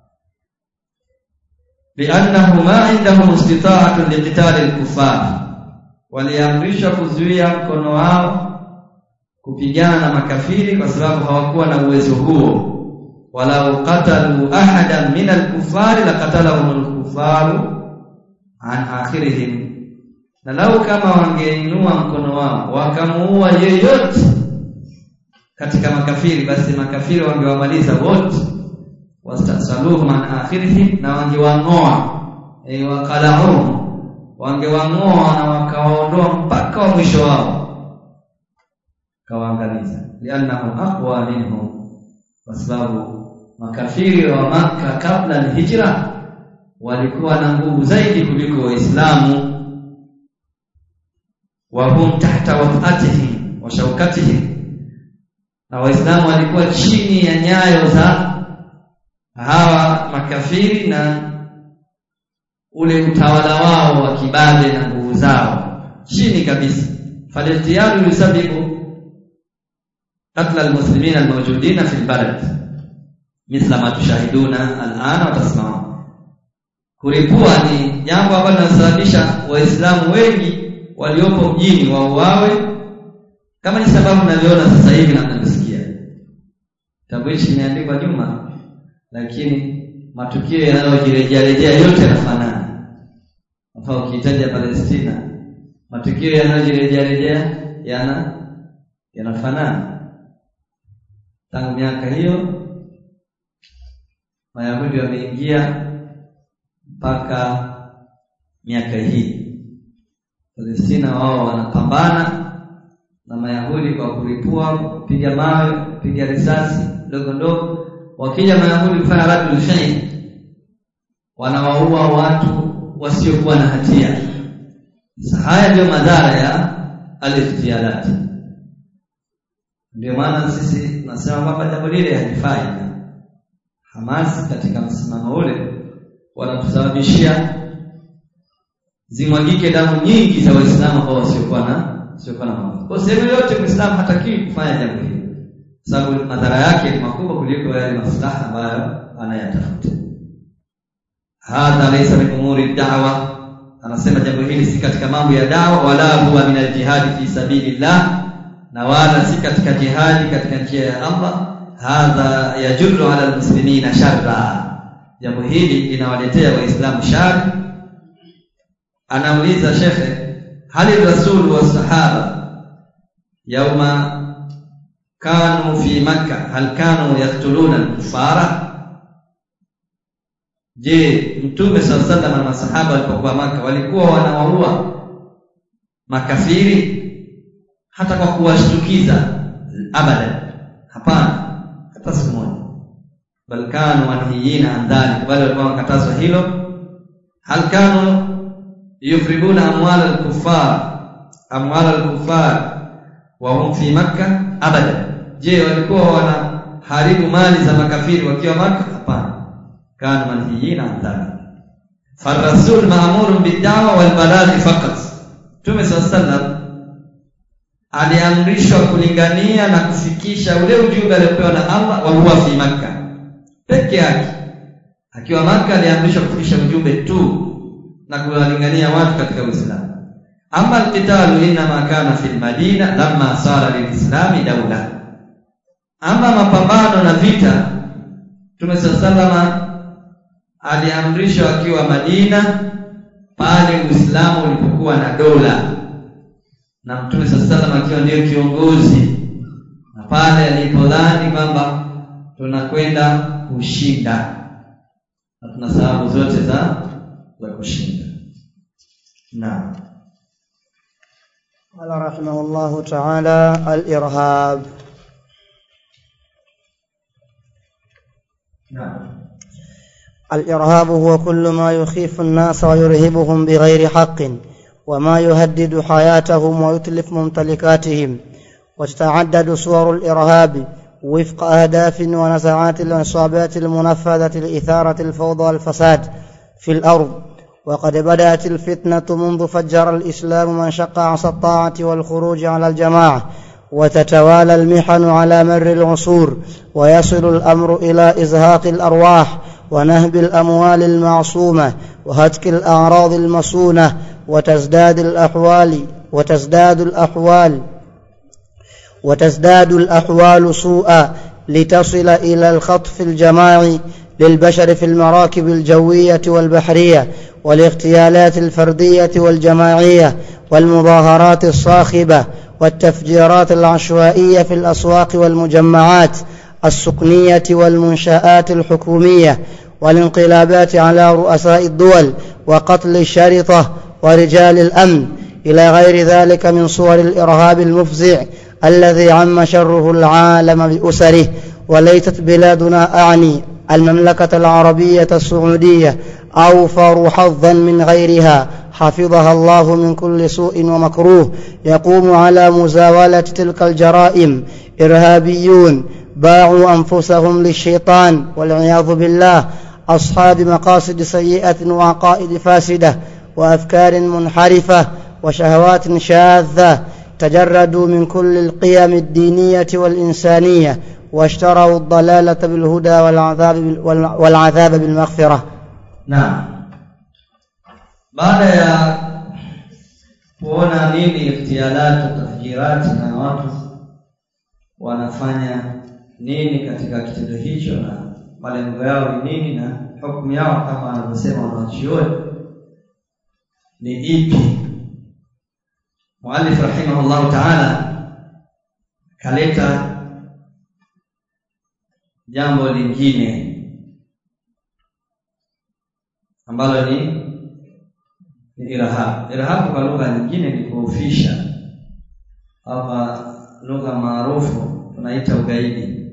li'annahu ma 'indahum istita'atun liqital al-kuffar, waliamrishwa kuzuia mkono wao kupigana na makafiri kwa sababu hawakuwa na uwezo huo. Walau qatalu ahadan min al-kuffari laqatalahum al-kuffaru an akhirihim, na lau kama wangeinua mkono wao wakamuua yeyote katika makafiri, basi makafiri wangewamaliza wote, wastasaluhum an akhirihim, na wangewangoa ay waqalahum, wangewangoa na wakawaondoa mpaka wa mwisho wao, kawaangamiza. Li'annahum aqwa minhum, kwa sababu makafiri wa Makka kabla al-hijra walikuwa na nguvu zaidi kuliko Waislamu. Wa hum tahta wat'atihim wa shawkatihim, na Waislamu walikuwa chini ya nyayo za hawa makafiri na ule utawala wao wa kibabe na nguvu zao chini kabisa. Falihtiyaru yusabibu qatl almuslimin almawjudin fi albalad mithla ma tushahiduna al'ana wa tasma'un. Kulipua ni jambo ambalo linasababisha Waislamu wengi waliopo mjini wauawe, kama ni sababu mnaliona sasa hivi na mnasikia. Kitabu hichi kimeandikwa nyuma, lakini matukio yanayojirejea rejea yote yanafanana. Mfano ukitaja Palestina, matukio yanayojirejea rejea yana yanafanana. Tangu miaka hiyo Wayahudi wameingia mpaka miaka hii. Palestina wao wanapambana na Mayahudi kwa kulipua, kupiga mawe, kupiga risasi ndogo ndogo. Wakija Mayahudi kufanya radul fi'l, wanawaua watu wasiokuwa na hatia. Haya ndio madhara ya al-ikhtiyalat. Ndio maana sisi tunasema kwamba jambo lile halifai. Hamas katika msimamo ule wanatusababishia zimwagike damu nyingi za Waislamu ambao wasiokuwa na wasiokuwa na mambo. Kwa sehemu yote Muislamu hatakiwi kufanya jambo hili, sababu madhara yake ni makubwa kuliko yale maslaha ambayo anayatafuta. Hadha laysa min umuri da'wa, anasema jambo hili si katika mambo ya da'wa, wala huwa min al-jihad fi sabilillah, na wala si katika jihadi katika njia ya Allah. Hadha yajurru ala al-muslimina sharra, jambo hili linawaletea Waislamu shari. Anauliza shekhe, hali rasul wa sahaba yauma kanu fi Makkah hal kanu yaqtuluna al-kuffara? Je, Mtume sallallahu alaihi wasallam na masahaba walipokuwa Makkah walikuwa wanawaua makafiri hata kwa kuwashtukiza? Abada, hapana, hata siku moja. Bal kanu wanhiyina an dhalik, bali walikuwa wakatazwa hilo. Hal kanu yufribuna amwal al-kuffar amwal al-kuffar wa hum fi Makkah? Abada. Je, walikuwa wanaharibu mali za makafiri wakiwa Makkah? Hapana, kanu manhiyina an dhalik. Far-rasul ma'murun bid-da'wa wal-balagh faqat. Mtume sallallahu alaihi wasallam aliamrishwa kulingania na kufikisha ule ujumbe aliopewa na Allah wa huwa fi Makkah peke yake. Akiwa Makkah aliamrishwa kufikisha ujumbe tu na kuwalingania watu katika Uislamu. Amma al-qitalu inma kana fil Madina lamma sara lil-islami dawla. Ama mapambano na vita, Mtume sallallahu aliamrishwa akiwa Madina pale Uislamu ulipokuwa na dola, na Mtume sallallahu akiwa ndio kiongozi, na pale alipodhani kwamba tunakwenda kushinda na tuna sababu zote za za kushinda. Naam. Qala rahimahullahu ta'ala al-irhab. نعم. الإرهاب هو كل ما يخيف الناس ويرهبهم بغير حق وما يهدد حياتهم ويتلف ممتلكاتهم. وتتعدد صور الإرهاب وفق أهداف ونزعات العصابات المنفذة لإثارة الفوضى والفساد في الأرض. وقد بدأت الفتنة منذ فجر الإسلام من شق عصا الطاعة والخروج على الجماعة، وتتوالى المحن على مر العصور، ويصل الأمر إلى إزهاق الأرواح ونهب الأموال المعصومة وهتك الأعراض المصونة، وتزداد الأحوال وتزداد الأحوال وتزداد الأحوال سوءا لتصل إلى الخطف الجماعي للبشر في المراكب الجوية والبحرية، والاغتيالات الفردية والجماعية، والمظاهرات الصاخبة، والتفجيرات العشوائية في الأسواق والمجمعات السكنية والمنشآت الحكومية، والانقلابات على رؤساء الدول، وقتل الشرطة ورجال الأمن، إلى غير ذلك من صور الإرهاب المفزع الذي عم شره العالم بأسره. وليست بلادنا أعني المملكة العربية السعودية أوفر حظا من غيرها، حفظها الله من كل سوء ومكروه يقوم على مزاولة تلك الجرائم إرهابيون باعوا أنفسهم للشيطان والعياذ بالله، أصحاب مقاصد سيئة وعقائد فاسدة وأفكار منحرفة وشهوات شاذة، تجردوا من كل القيم الدينية والإنسانية واشتروا الضلالة بالهدى والعذاب والعذاب بالمغفرة. نعم. baada ya kuona nini ikhtiyalat tafjirat na watu wanafanya nini katika kitendo hicho na malengo yao ni nini na hukumu yao kama wanavyosema wanachuoni ni ipi, muallif rahimahullah ta'ala kaleta jambo lingine ambalo ni ni irhab. Irhab kwa lugha nyingine ni kuofisha, au lugha maarufu tunaita ugaidi,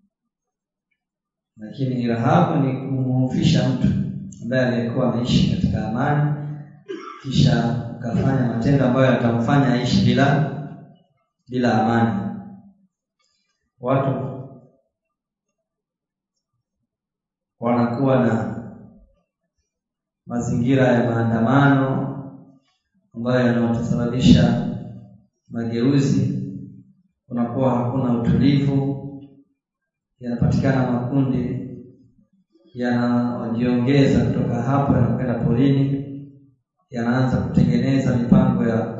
lakini irhab ni kumhofisha mtu ambaye alikuwa anaishi katika amani kisha kafanya matendo ambayo yatamfanya aishi bila bila amani. Watu wanakuwa na mazingira ya maandamano ambayo yanatusababisha mageuzi, kunakuwa hakuna utulivu, yanapatikana makundi yanajiongeza kutoka hapo yanakwenda polini, yanaanza kutengeneza mipango ya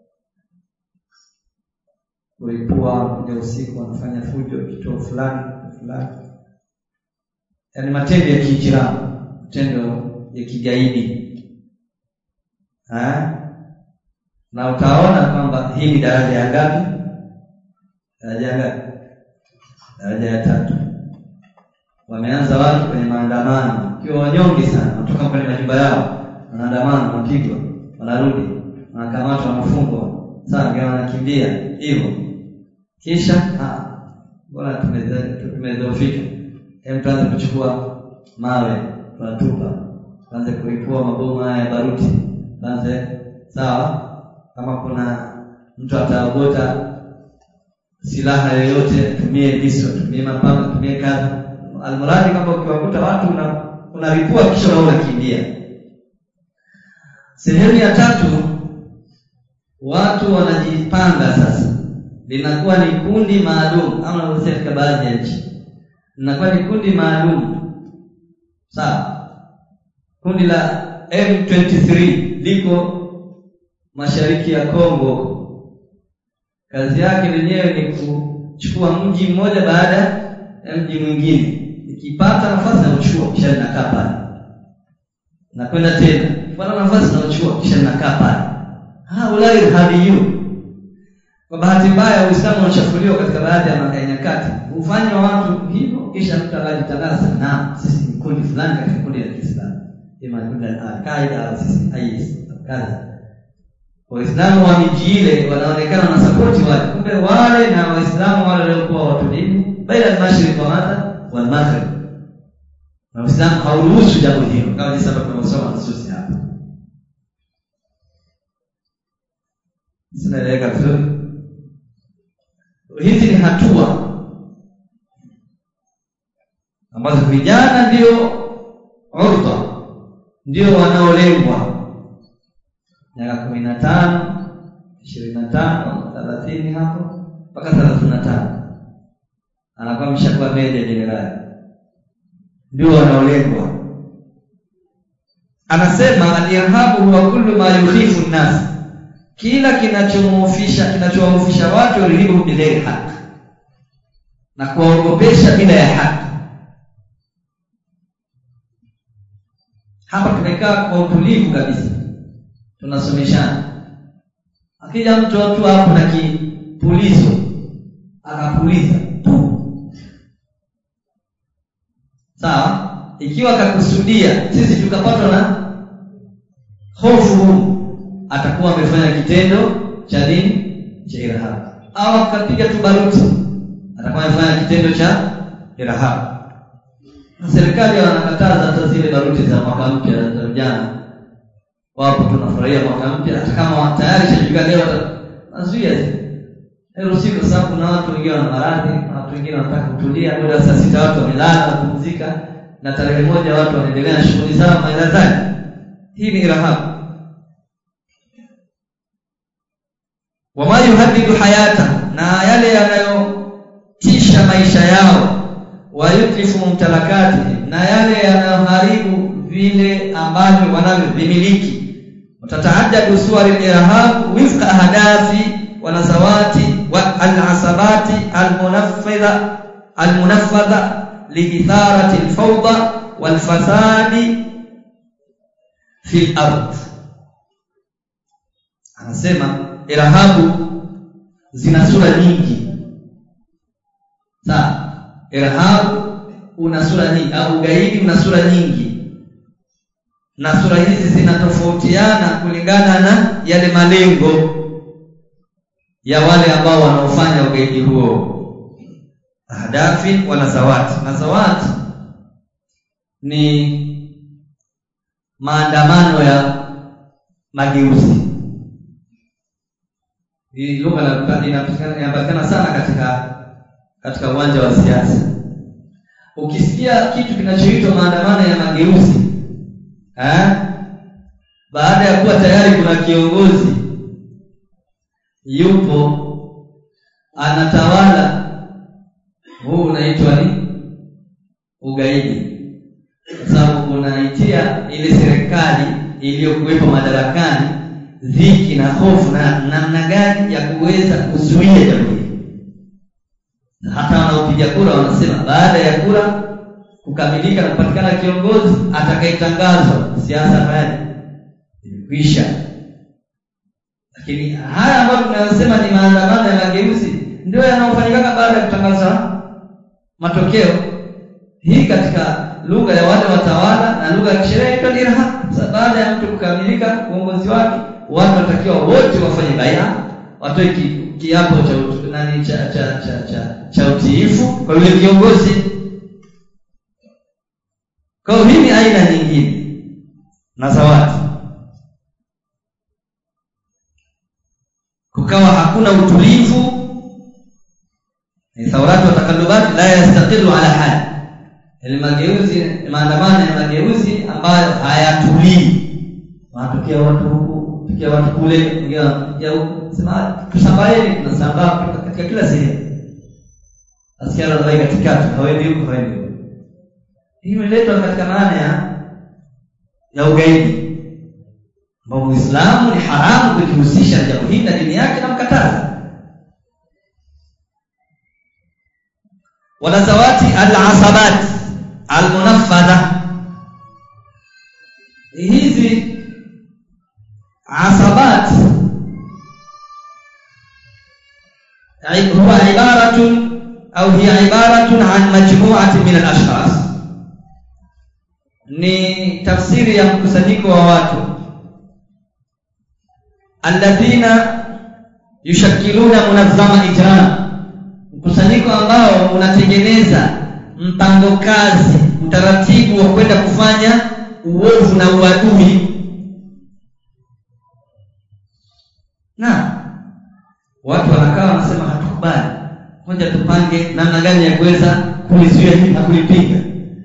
kulipua kuja usiku, wanafanya fujo kituo fulani fulani, yani matendo ya kijiramu, matendo ya kigaidi. Ha? Na utaona kwamba hii ni daraja ya ngapi? Daraja ngapi? Daraja ya tatu. Wameanza watu kwenye maandamano kiwa wanyonge sana, kutoka kwenye majumba yao, wanaandamana, wanapigwa, wanarudi, wanakamatwa, wanafungwa, sasa ndio wanakimbia hivyo. Kisha ah bora tumedhoofika. Hem, tuanze kuchukua mawe, tunatupa, tuanze kulipua mabomu haya ya baruti, tuanze sawa. Kama kuna mtu ataogota silaha yoyote, tumie visu, tumie mapanga, tumie kadha, almuradi kama ukiwakuta watu una unalipua kisha unakimbia. Sehemu ya tatu, watu wanajipanga sasa, linakuwa ni kundi maalum, au unasema katika baadhi ya nchi linakuwa ni kundi maalum. Sawa, kundi la M ishirini na tatu liko mashariki ya Kongo. Kazi yake lenyewe ni kuchukua mji mmoja baada ya mji mwingine, ikipata nafasi na uchukua kisha linakaa pale, na kwenda tena kwa nafasi na uchukua kisha linakaa pale. Ha, ulai hadiyu. Kwa bahati mbaya Uislamu unachafuliwa katika baadhi ya nyakati, ufanywa watu hivyo, kisha mtu anajitangaza na sisi ni kundi fulani katika kundi la Kiislamu, ima kundi la Al-Qaeda au sisi I S kadha. Waislamu wa miji ile wanaonekana na support wale, kumbe wale na Waislamu wale waliokuwa watulivu baina ya Mashariki wa Mata wal Maghrib, na Waislamu hauruhusu jambo hilo, kama ni sababu tunasoma nususi hapa. Sinaeleka vizuri. Hizi ni hatua ambazo vijana ndio urda, ndio wanaolengwa, miaka kumi na tano, ishirini na tano, thelathini hapo mpaka thelathini na tano anakuwa mshakuwa meja jenerali, ndio wanaolengwa. Anasema al-irhabu huwa kullu ma yukhifu an-nas, kila kinachomofisha kinachowahofisha watu walihibu bila haki, na kuwaogopesha bila ya haki. Hapa tumekaa kwa utulivu kabisa, tunasomeshana. Akija mtu watu hapo na kipulizo akapuliza, sawa, ikiwa akakusudia sisi tukapatwa na hofu, atakuwa amefanya kitendo cha nini? Cha irhab. Au akapiga tu baruti, atakuwa amefanya kitendo cha irhab. Serikali wanakataza hata zile baruti za mwaka mpya za vijana, wapo tunafurahia mwaka mpya hata kama tayari shajulikana leo nazuia hilo siku, kwa sababu kuna watu wengine wana maradhi na watu wengine wanataka kutulia. Muda saa sita watu wamelala na kupumzika, na tarehe moja watu wanaendelea na shughuli zao maidazani. Hii ni irahabu. Wama yuhaddidu hayata, na yale yanayotisha maisha yao, wa yutlifu mumtalakati, na yale yanayoharibu vile ambavyo wanavyomiliki. Watatahaddadu suwar al-irhab wifqa ahdafi wa nazawati wa al-asabati al-munaffidha al-munaffadha liitharati al-fawda wal-fasadi fi al-ard. Anasema irhabu zina sura nyingi. Sawa, irhabu una sura nyingi, au ugaidi una sura nyingi, na sura hizi zinatofautiana kulingana na yale malengo ya wale ambao wanaofanya ugaidi huo. Ahdafi wala zawati. Na zawati ni maandamano ya mageuzi. Hii lugha inapatikana sana katika katika uwanja wa siasa. Ukisikia kitu kinachoitwa maandamano ya mageuzi, eh, baada ya kuwa tayari kuna kiongozi yupo anatawala, huu unaitwa ni ugaidi, kwa sababu unaitia ile serikali iliyokuwepo madarakani dhiki na hofu na namna gani ya kuweza kuzuia jambo hili. Hata wanaopiga kura wanasema baada ya kura kukamilika na kupatikana kiongozi atakayetangazwa, siasa tayari imekwisha. Lakini haya ambayo tunayosema ni maandamano ya mageuzi ndio yanayofanyika baada ya kutangaza matokeo. Hii katika lugha ya wale watawala na lugha ya kisheria ito ni irhab. Baada ya mtu kukamilika uongozi wake, watu watakiwa wote wafanye bai'a, watoe kiapo cha utu, nani cha cha cha cha, cha utiifu kwa yule kiongozi. Kwa hiyo hii aina nyingine na zawadi. Kukawa hakuna utulivu, ni thawratu wa takallubat la yastaqilu ala hal. Ile mageuzi, maandamano ya mageuzi ambayo hayatulii. Wanatokea watu huku, tukia watu kule, ya sema tusambaeni, tunasambaa katika kila sehemu. Asiara ndio katikati, hawendi huko hawendi. Hii imeletwa katika maana ya ya ugaidi. Kwa Muislamu ni haramu kujihusisha na jambo hili na dini yake na mkataza. Wala zawati al-asabat al-munaffadha. Hizi asabat huwa ibaratun au hiya ibaratun an majmu'atin min al-ashkhas. Ni tafsiri ya mkusanyiko wa watu alladhina yushakiluna munazzama ijram, mkusanyiko ambao unatengeneza mpango kazi, utaratibu wa kwenda kufanya uovu na uadui. Na watu wanakaa wanasema hatukubali, ngoja tupange namna gani ya kuweza kulizuia hili na kulipinga.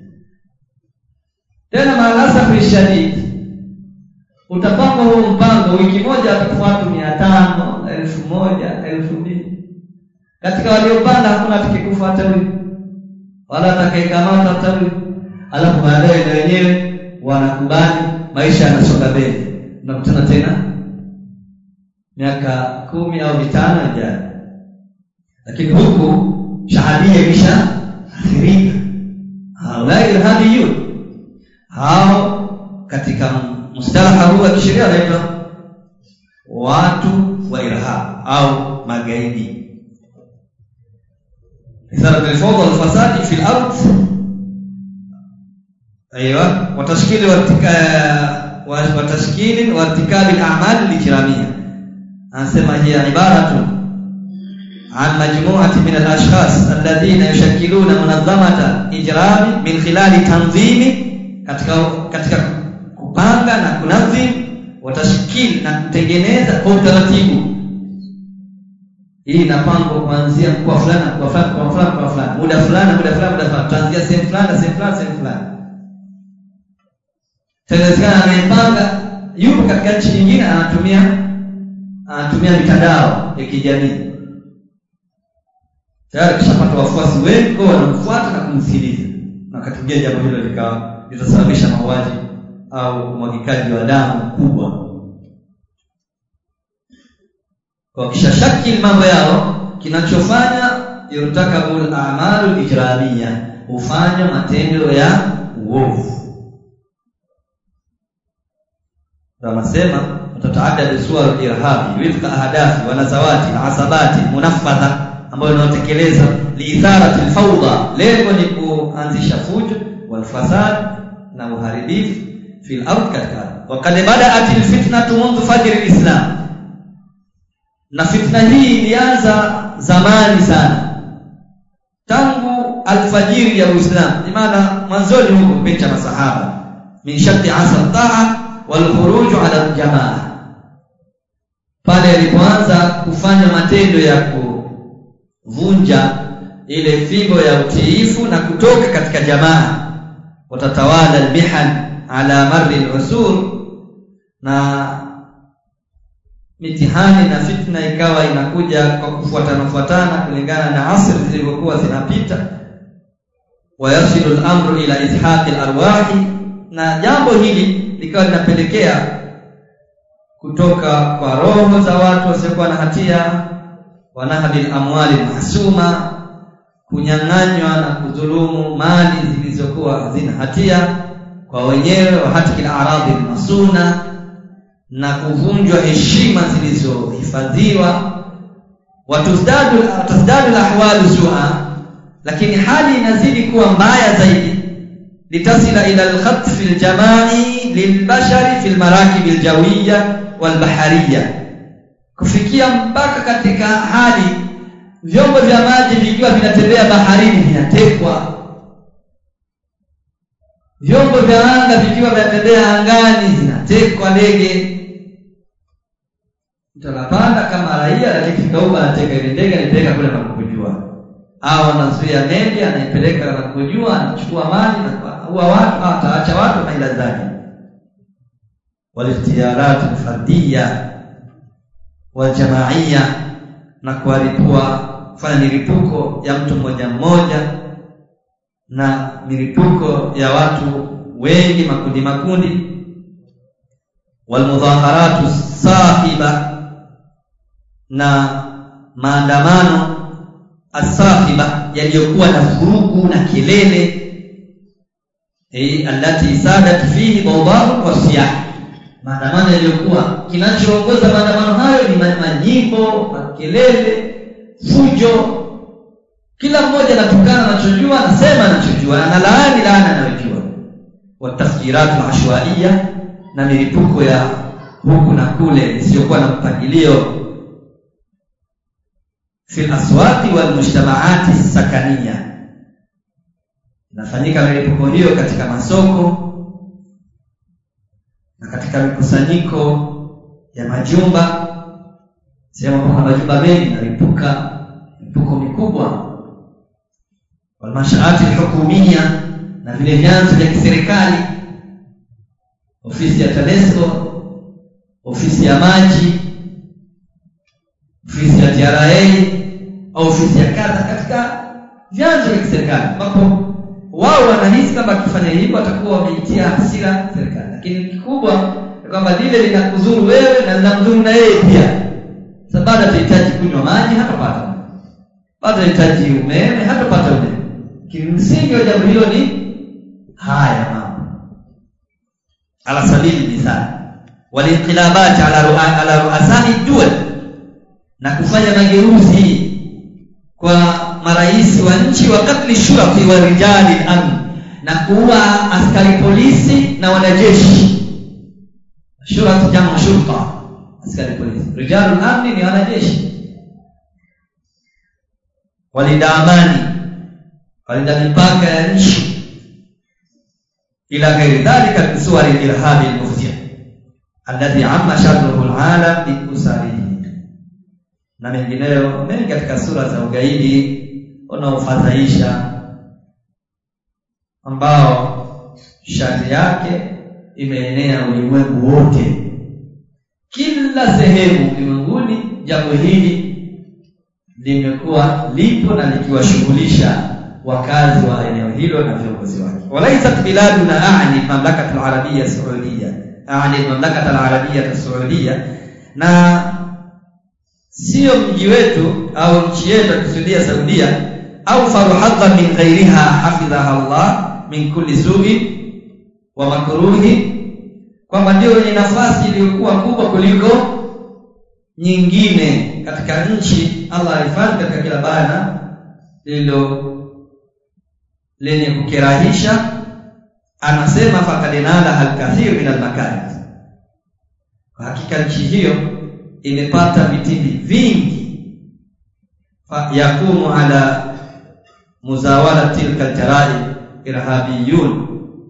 Tena maalasafu ishadidi, utapanga huo mpango, wiki moja atafuata mia tano, elfu moja, elfu mbili. Katika waliopanda hakuna atakayekufa hata huyu, wala atakayekamata hata huyu. Alafu baadaye na wenyewe wanakubali, maisha yanasonga mbele. Tunakutana tena miaka kumi au mitano ijayo. Lakini huku shahadia imesha athirika. Haulai irhabiyun, hao katika mustalaha huu wa kisheria wanaitwa watu wa irhab au magaidi. إثارة الفوضى والفساد في الأرض، أيوة، وتشكيل وارتكاب وتشكيل وارتكاب الأعمال الإجرامية. أنسمى هي عبارة عن مجموعة من الأشخاص الذين يشكلون منظمة إجرام من خلال تنظيم katika katika kupanga na kunadhim watashikili na kutengeneza kwa utaratibu. Hii inapangwa kuanzia kwa fulani kwa fulani kwa fulani kwa fulani, muda fulani muda fulani muda fulani, kuanzia sehemu fulani sehemu fulani sehemu fulani. Tena anayepanga yupo katika nchi nyingine, anatumia anatumia mitandao ya kijamii. Tayari kishapata wafuasi wengi kwa wanamfuata na kumsikiliza. Na wakati mwingine jambo hilo likawa litasababisha mauaji au umwagikaji wa damu kubwa. Kwa kishashaki mambo yao, kinachofanya yurtakabul a'malul ijramiyya, hufanya matendo ya uovu. Wanasema tataadda suwar irhabi wifqa ahdafi wa nazawati na asabati munaffadha, ambayo inatekeleza liitharati alfawda, lengo ni kuanzisha fujo wal fasad na uharibifu fil ardh katika. Wa kad bada'at alfitnatu mundu fajr alislam, na fitna hii ilianza zamani sana, tangu alfajiri ya Uislamu, kwa maana mwanzoni huko kipindi cha masahaba, min shaddi asr ta'a wal khuruj ala aljamaa, pale alipoanza kufanya matendo ya kuvunja ile figo ya utiifu na kutoka katika jamaa. Watatawala albihan ala marri al-usur, na mitihani na fitna ikawa inakuja kwa kufuatana fuatana kulingana na asri zilizokuwa zinapita. Wayasilu al-amru ila izhaq al-arwahi, na jambo hili likawa linapelekea kutoka kwa roho za watu wasiokuwa na hatia, wanahabil amwali mahsuma, kunyang'anywa na kudhulumu mali zilizokuwa hazina hatia kwa wenyewe, wa hatikil aradhi masuna, na kuvunjwa heshima zilizohifadhiwa. Watuzdadu tasdadu ahwalu su'a, lakini hali inazidi kuwa mbaya zaidi, litasila ila al-khatf al-jama'i lilbashari fil marakib al-jawiyya wal bahariyya, kufikia mpaka katika hali vyombo vya maji vikiwa vinatembea baharini vinatekwa, vyombo vya anga vikiwa vinatembea angani zinatekwa ndege. Mtalapanda kama raia, lakini kidogo anateka ile ndege anipeleka kule anakojua, au anazuia ndege anaipeleka anakojua, anachukua mali na huwa watu ataacha watu na ila zake. Walikhtiyarat al-fardiyya wal jamaiyya, na kualipua fanya milipuko ya mtu mmoja mmoja na milipuko ya watu wengi makundi makundi. Wal mudhaharatu sahiba, na maandamano asahiba yaliyokuwa na vurugu na kelele, eh allati sadat fihi dawda'u wa siyah, maandamano yaliyokuwa kinachoongoza maandamano hayo ni manyimbo, makelele, fujo. Kila mmoja anatukana anachojua, anasema anachojua, analaani laana anayojua. Watafjiratu ashwaiyya, na milipuko ya huku na kule isiyokuwa na mpangilio, fil aswaqi wal mujtama'ati sakaniyya, inafanyika milipuko hiyo katika masoko na katika mikusanyiko ya majumba. Sehemu kuna majumba mengi nalipuka milipuko mikubwa. Wal mashaati hukumia, na vile vyanzo vya kiserikali, ofisi ya TANESCO, ofisi ya maji, ofisi ya T R A, au ofisi ya kadha, katika vyanzo vya kiserikali, ambapo wao wanahisi kama kufanya hivyo watakuwa wameitia hasira serikali, lakini kikubwa ni kwamba lile linakuzuru wewe na linamzuru na yeye pia. Sababu atahitaji kunywa maji hatapata, bado atahitaji umeme hatapata umeme. Kimsingi wa jambo hilo ni haya mambo. Ala sabili misali, walinqilabat ala ru'a ala ru'asani duwal, na kufanya mageuzi kwa marais wa nchi, wa katli shurati wa rijali al-amn, na kuua askari polisi na wanajeshi. Shurati jamu shurta, askari polisi. Rijalul amni ni wanajeshi. Walinda amani, walinda mipaka ya nchi, ila ghairi dhalika bisuwari irhabi al-mufti, alladhi amma sharruhu alalam bi usarihi, na mengineyo mengi katika sura za ugaidi unaofadhaisha ambao shari yake imeenea ulimwengu wote. Kila sehemu ulimwenguni jambo hili limekuwa lipo na likiwashughulisha wakazi wa eneo hilo na viongozi wake. Walaisat biladuna a'ni mamlakatu al-arabiyya as-saudiyya, a'ni mamlakatu al-arabiyya as-saudiyya, na sio mji wetu au nchi yetu kusudia Saudia au faruhadha min ghairiha hafidhaha Allah min kulli su'i wa makruhi, kwamba ndio yenye nafasi iliyokuwa kubwa kuliko nyingine katika nchi. Allah alifanya katika kila bana lilo lenye kukirahisha. Anasema faqadinala al-kathir min al-makan, kwa hakika nchi hiyo imepata vitimbi vingi. Fa yakumu ala muzawala tilka al-jara'i irhabiyun,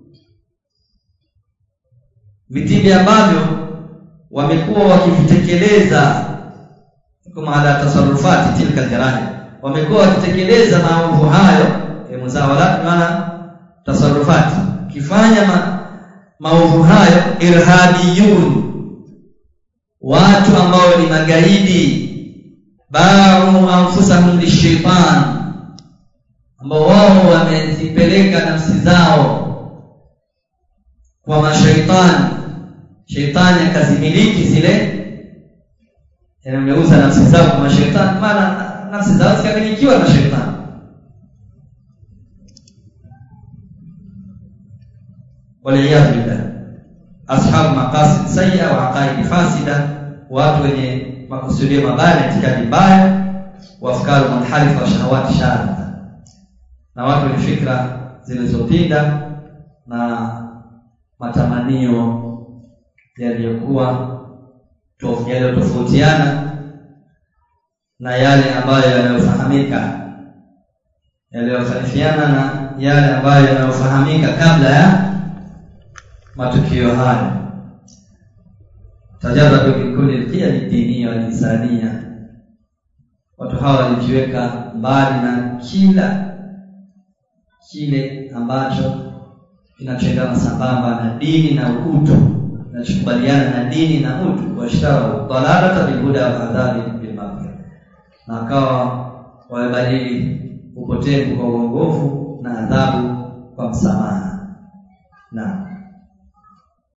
vitimbi ambavyo wamekuwa wakivitekeleza kama ala tasarrufati tilka al-jara'i, wamekuwa wakitekeleza maovu hayo. E, muzawalat maana tasarrufati, kifanya ma, maovu hayo. Irhabiyun, watu ambao ni magaidi. Ba'u anfusahum lishaitan, ambao wao wamezipeleka nafsi zao kwa mashaitani. Shaitani akazimiliki zile, yanameuza nafsi zao kwa mashaitani, maana nafsi zao zikamilikiwa na shaitani. Waliyadhu billah, ashabu maqasid sayya wa aqaid fasida, watu wenye makusudio mabaya, itikadi mbaya, wa afkaru munharifa wa shahawati shadida, na watu wenye fikra zilizopinda na matamanio yaliyokuwa tofautiana na yale ambayo yanayofahamika, yaliyofahamika na yale ambayo yanayofahamika kabla ya matukio haya. Tajarradu bi kulli al-qiyam ad-diniyya wal-insaniyya, watu hawa walijiweka mbali na kila kile ambacho kinachoendana sambamba na dini na utu, kinachokubaliana na dini na utu. Washtara dalalata bil huda wa adhabi bil maghfirah, na akawa wabadili upotevu kwa uongofu na adhabu kwa msamaha. Naam.